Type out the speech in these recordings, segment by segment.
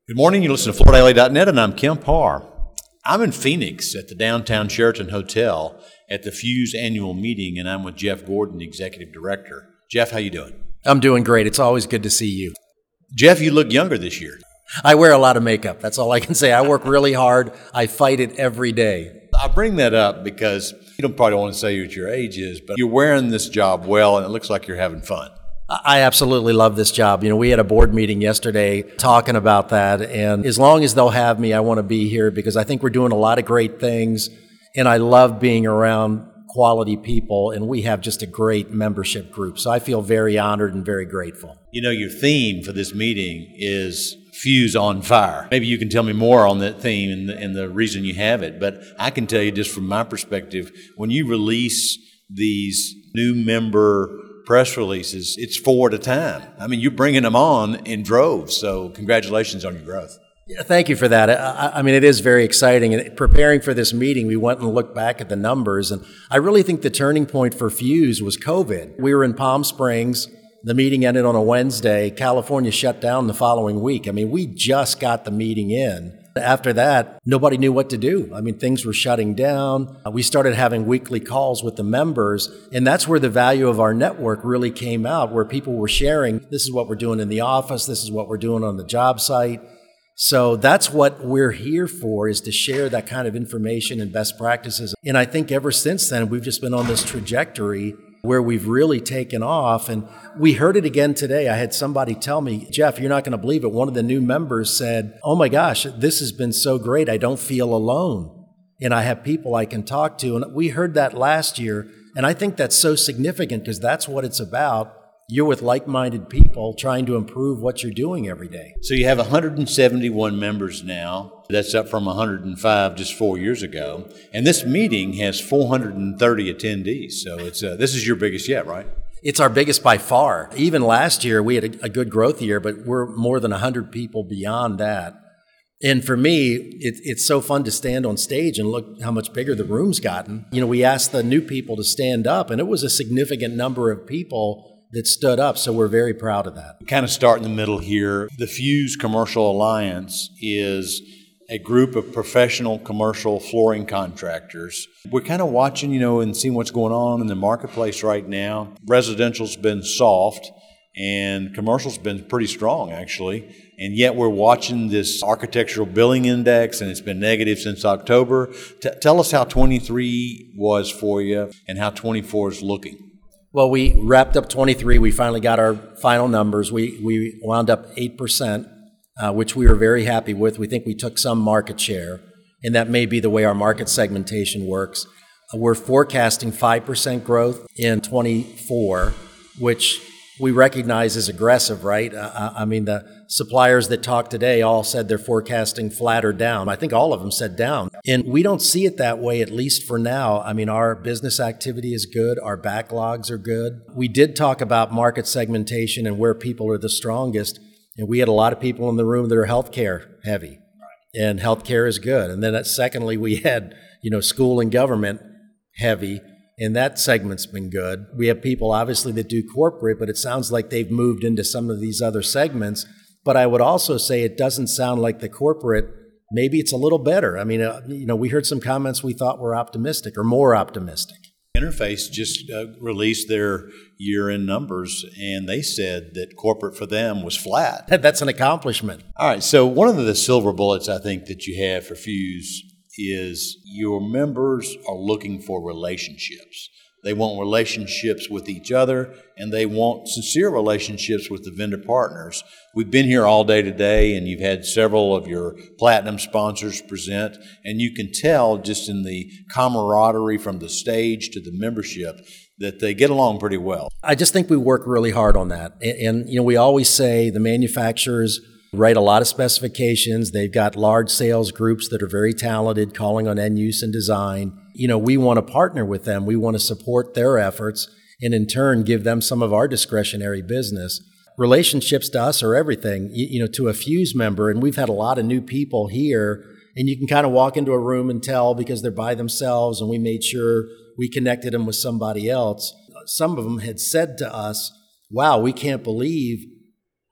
Good morning. You listen to FloorDaily.net, and I'm Kim Parr. I'm in Phoenix at the downtown Sheraton Hotel at the Fuse annual meeting, and I'm with Jeff Gordon, the executive director. Jeff, how you doing? I'm doing great. It's always good to see you. Jeff, you look younger this year. I wear a lot of makeup. That's all I can say. I work really hard. I fight it every day. I bring that up because you don't probably want to say what your age is, but you're wearing this job well, and it looks like you're having fun. I absolutely love this job. You know, we had a board meeting yesterday talking about that, and as long as they'll have me, I want to be here because I think we're doing a lot of great things, and I love being around quality people, and we have just a great membership group. So I feel very honored and very grateful. You know, your theme for this meeting is Fuse on Fire. Maybe you can tell me more on that theme and the reason you have it, but I can tell you just from my perspective, when you release these new member press releases, it's 4 at a time. I mean, you're bringing them on in droves, so congratulations on your growth. Yeah, thank you for that. I mean, it is very exciting. And preparing for this meeting, we went and looked back at the numbers, and I really think the turning point for Fuse was COVID. We were in Palm Springs. The meeting ended on a Wednesday. California shut down the following week. I mean, we just got the meeting in. After that, nobody knew what to do. I mean, things were shutting down. We started having weekly calls with the members, and that's where the value of our network really came out, where people were sharing, this is what we're doing in the office, this is what we're doing on the job site. So that's what we're here for, is to share that kind of information and best practices. And I think ever since then, we've just been on this trajectory where we've really taken off. And we heard it again today. I had somebody tell me, Jeff, you're not going to believe it. One of the new members said, oh my gosh, this has been so great. I don't feel alone. And I have people I can talk to. And we heard that last year. And I think that's so significant because that's what it's about. You're with like-minded people trying to improve what you're doing every day. So you have 171 members now. That's up from 105 just 4 years ago. And this meeting has 430 attendees. So it's this is your biggest yet, right? It's our biggest by far. Even last year, we had a good growth year, but we're more than 100 people beyond that. And for me, it's so fun to stand on stage and look how much bigger the room's gotten. You know, we asked the new people to stand up, and it was a significant number of people that stood up, so we're very proud of that. Kind of start in the middle here. The Fuse Commercial Alliance is a group of professional commercial flooring contractors. We're kind of watching, and seeing what's going on in the marketplace right now. Residential's been soft, and commercial's been pretty strong, actually. And yet we're watching this Architectural Billing Index, and it's been negative since October. Tell us how 23 was for you and how 24 is looking. Well, we wrapped up 23. We finally got our final numbers. We wound up 8%, which we were very happy with. We think we took some market share, and that may be the way our market segmentation works. We're forecasting 5% growth in 24, which we recognize as aggressive, right? I mean, the suppliers that talked today all said they're forecasting flat or down. I think all of them said down. And we don't see it that way, at least for now. I mean, our business activity is good. Our backlogs are good. We did talk about market segmentation and where people are the strongest. And we had a lot of people in the room that are healthcare heavy. And healthcare is good. And then secondly, we had, school and government heavy. And that segment's been good. We have people, obviously, that do corporate, but it sounds like they've moved into some of these other segments. But I would also say it doesn't sound like the corporate, maybe it's a little better. I mean, we heard some comments we thought were optimistic or more optimistic. Interface just released their year-end numbers, and they said that corporate for them was flat. That's an accomplishment. All right, so one of the silver bullets I think that you have for Fuse is your members are looking for relationships. They want relationships with each other, and they want sincere relationships with the vendor partners. We've been here all day today, and you've had several of your platinum sponsors present, and you can tell just in the camaraderie from the stage to the membership that they get along pretty well. I just think we work really hard on that. And we always say the manufacturers write a lot of specifications. They've got large sales groups that are very talented, calling on end use and design. We want to partner with them. We want to support their efforts and in turn give them some of our discretionary business. Relationships to us are everything, to a Fuse member. And we've had a lot of new people here, and you can kind of walk into a room and tell because they're by themselves, and we made sure we connected them with somebody else. Some of them had said to us, wow, we can't believe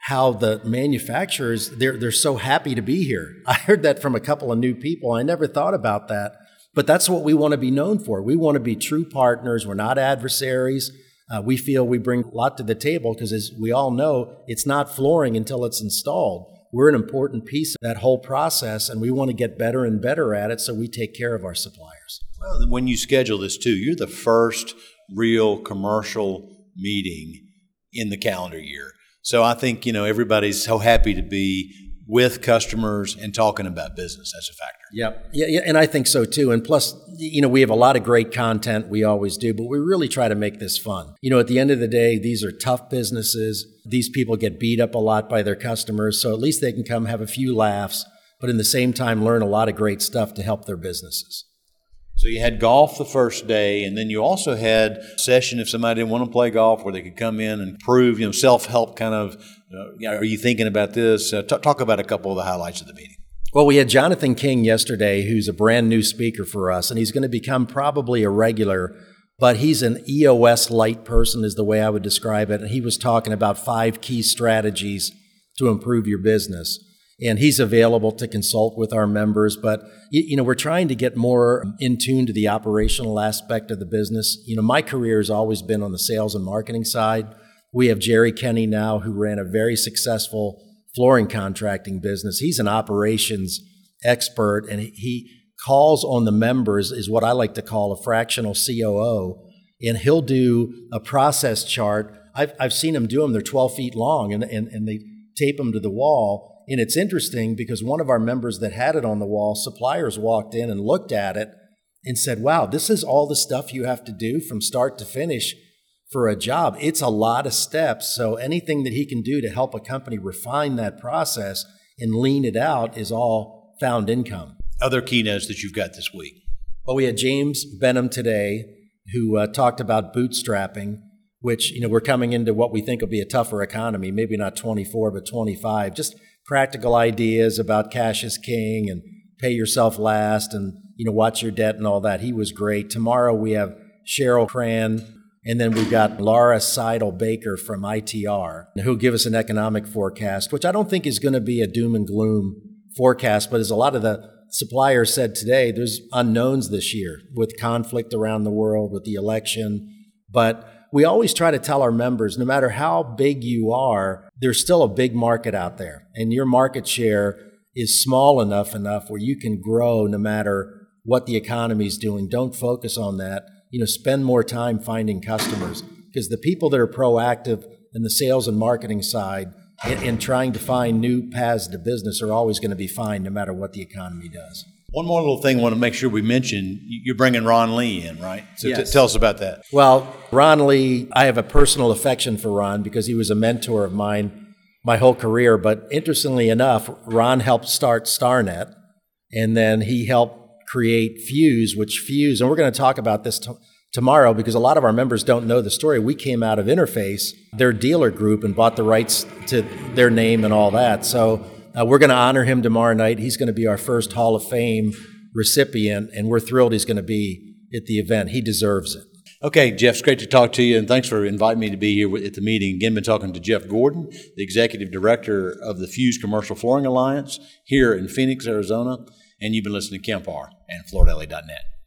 how the manufacturers, they're so happy to be here. I heard that from a couple of new people. I never thought about that. But that's what we want to be known for. We want to be true partners. We're not adversaries. We feel we bring a lot to the table because, as we all know, it's not flooring until it's installed. We're an important piece of that whole process, and we want to get better and better at it, so we take care of our suppliers. Well, when you schedule this too, you're the first real commercial meeting in the calendar year. So I think, everybody's so happy to be with customers and talking about business. That's a factor. Yep. Yeah, and I think so too. And plus, we have a lot of great content. We always do, but we really try to make this fun. At the end of the day, these are tough businesses. These people get beat up a lot by their customers, so at least they can come have a few laughs, but in the same time learn a lot of great stuff to help their businesses. So you had golf the first day, and then you also had a session if somebody didn't want to play golf where they could come in and prove, self-help kind of, are you thinking about this? Talk about a couple of the highlights of the meeting. Well, we had Jonathan King yesterday, who's a brand new speaker for us, and he's going to become probably a regular, but he's an EOS light person is the way I would describe it, and he was talking about 5 key strategies to improve your business. And he's available to consult with our members, but we're trying to get more in tune to the operational aspect of the business. My career has always been on the sales and marketing side. We have Jerry Kenny now, who ran a very successful flooring contracting business. He's an operations expert, and he calls on the members, is what I like to call a fractional COO, and he'll do a process chart. I've seen him do them. They're 12 feet long, and they tape them to the wall. And it's interesting because one of our members that had it on the wall, suppliers walked in and looked at it and said, wow, this is all the stuff you have to do from start to finish for a job. It's a lot of steps. So anything that he can do to help a company refine that process and lean it out is all found income. Other keynotes that you've got this week? Well, we had James Benham today who talked about bootstrapping, which, we're coming into what we think will be a tougher economy, maybe not 24, but 25. Just practical ideas about cash is king and pay yourself last and, watch your debt and all that. He was great. Tomorrow we have Cheryl Cran, and then we've got Laura Seidel-Baker from ITR, who'll give us an economic forecast, which I don't think is going to be a doom and gloom forecast, but as a lot of the suppliers said today, there's unknowns this year with conflict around the world, with the election. But we always try to tell our members, no matter how big you are, there's still a big market out there. And your market share is small enough where you can grow no matter what the economy's doing. Don't focus on that. Spend more time finding customers, because the people that are proactive in the sales and marketing side and trying to find new paths to business are always going to be fine no matter what the economy does. One more little thing I want to make sure we mention, you're bringing Ron Lee in, right? So yes. Tell us about that. Well, Ron Lee, I have a personal affection for Ron because he was a mentor of mine my whole career. But interestingly enough, Ron helped start StarNet, and then he helped create Fuse, and we're going to talk about this tomorrow because a lot of our members don't know the story. We came out of Interface, their dealer group, and bought the rights to their name and all that. So we're going to honor him tomorrow night. He's going to be our first Hall of Fame recipient, and we're thrilled he's going to be at the event. He deserves it. Okay, Jeff, it's great to talk to you, and thanks for inviting me to be here at the meeting. Again, been talking to Jeff Gordon, the Executive Director of the Fuse Commercial Flooring Alliance here in Phoenix, Arizona, and you've been listening to Kemp Harr and FloorDaily.net.